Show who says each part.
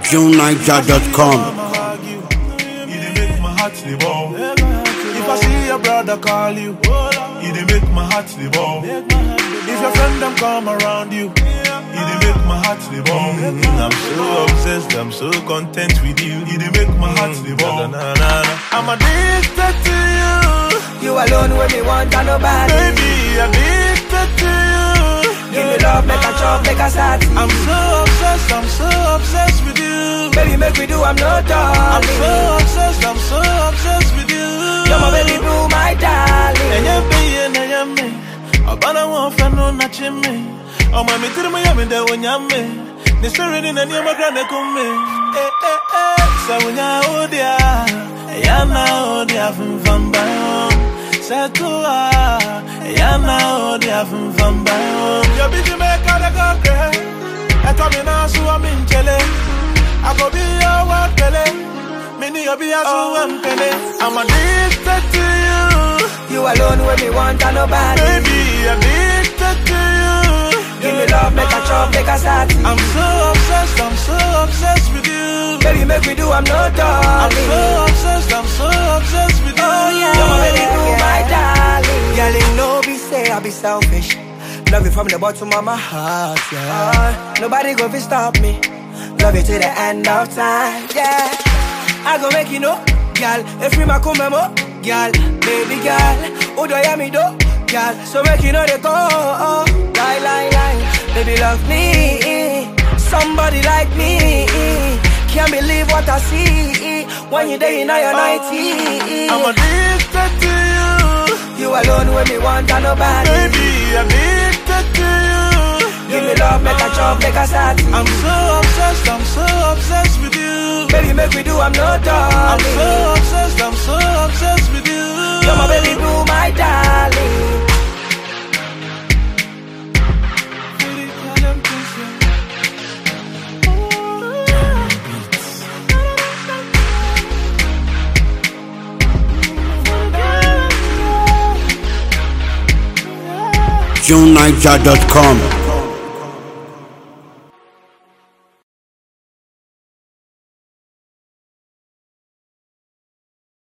Speaker 1: JuneNiger.com.
Speaker 2: You dey make my heart dey bow. If I see your brother call you, you dey make my heart dey bow. If your friend them come around you, you dey make my heart dey bow. I'm so obsessed, I'm so content with you. You dey make my heart dey bow. I'm addicted to you.
Speaker 3: You alone when me want and nobody.
Speaker 2: Baby, addicted to you.
Speaker 3: Give me love, make a chop, make a start.
Speaker 2: I'm so obsessed with you.
Speaker 3: Baby, make me do, I'm not darling.
Speaker 2: I'm so obsessed with you.
Speaker 3: You're my baby blue, my darling.
Speaker 2: Enyame, abana wonfa no na chime. O ma mi tiri mo yami de wonyame. Ni sori ni na ni ma gra na kumme. Sa wonya odia, yana odia fumfamba. Sa toa, yana odia fumfamba. Yo bi di me kada go kre. E to mi na su am injele. I go be your world pele. Mini yo be asu am pele. I'm addicted to you.
Speaker 3: You alone when me want and nobody.
Speaker 2: Baby, addicted to you.
Speaker 3: Give me love, make a chop, make a start.
Speaker 2: I'm so obsessed with you.
Speaker 3: Baby, make me do, I'm not darling.
Speaker 2: I'm so obsessed with you.
Speaker 3: Oh yeah, you're my baby blue, my darling. Girl, you know be say I be selfish. Love you from the bottom of my heart, yeah. Nobody go fi stop me. Love you till the end of time, yeah. I go make you know, girl. If we ma come mo, girl, baby girl. Who do you me do, girl? So make you know they go, lie. Baby love me, somebody like me. Can't believe what I see when you day in your 90s.
Speaker 2: I'm addicted to you.
Speaker 3: You alone when me want and nobody.
Speaker 2: Baby, addicted to you.
Speaker 3: Give me love, make a chop, make a start.
Speaker 2: I'm so obsessed with you.
Speaker 3: Baby, make me do, I'm not darling.
Speaker 2: I'm so obsessed with you.
Speaker 3: You're my baby blue, my darling.
Speaker 1: JuneNiger.com.